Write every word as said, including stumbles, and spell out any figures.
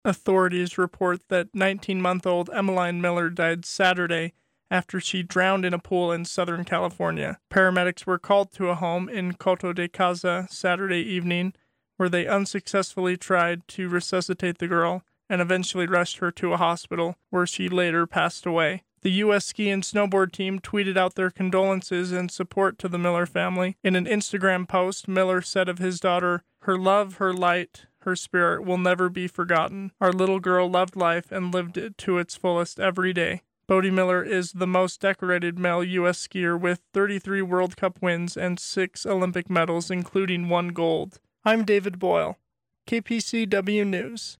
Authorities report that nineteen-month-old Emmeline Miller died Saturday after she drowned in a pool in Southern California. Paramedics were called to a home in Coto de Caza Saturday evening, where they unsuccessfully tried to resuscitate the girl and eventually rushed her to a hospital, where she later passed away. The U S ski and snowboard team tweeted out their condolences and support to the Miller family. In an Instagram post, Miller said of his daughter, "Her love, her light, her spirit will never be forgotten. Our little girl loved life and lived it to its fullest every day." Bode Miller is the most decorated male U S skier with thirty-three World Cup wins and six Olympic medals, including one gold. I'm David Boyle, K P C W News.